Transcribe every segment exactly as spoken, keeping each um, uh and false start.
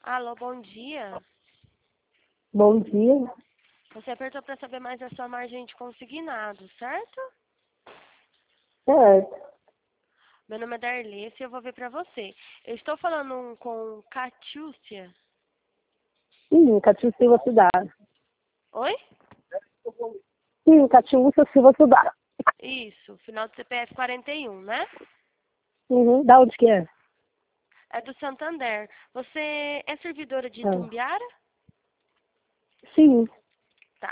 Alô, bom dia. Bom dia. Você apertou para saber mais da sua margem de consignado, certo? Certo. Meu nome é Darlece e eu vou ver para você. Eu estou falando com Catiúcia. Sim, Catiúcia Silva Sudara. Oi? Sim, Catiúcia Silva Sudara. Isso, final do C P F quarenta e um, né? Uhum. Da onde que é? É do Santander. Você é servidora de Ah. Itumbiara? Sim. Tá.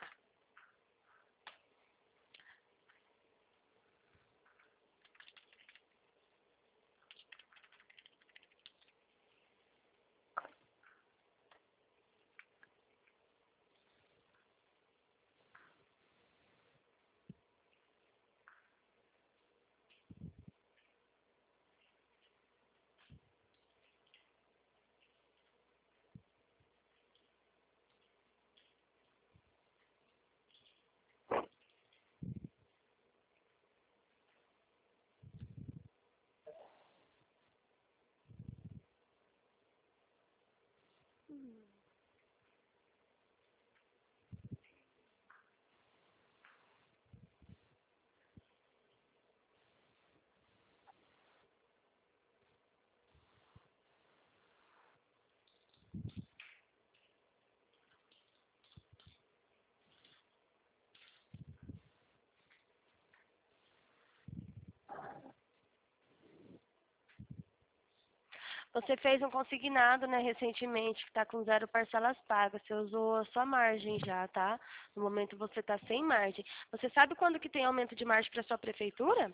Você fez um consignado, né, recentemente, que está com zero parcelas pagas. Você usou a sua margem já, tá? No momento você está sem margem. Você sabe quando que tem aumento de margem para sua prefeitura?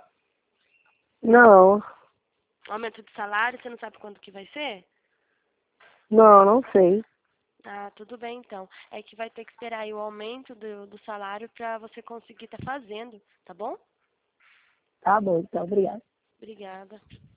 Não. Aumento de salário, você não sabe quando que vai ser? Não, não sei. Ah, tudo bem então. É que vai ter que esperar aí o aumento do, do salário para você conseguir estar fazendo, tá bom? Tá bom, então, obrigada. Obrigada.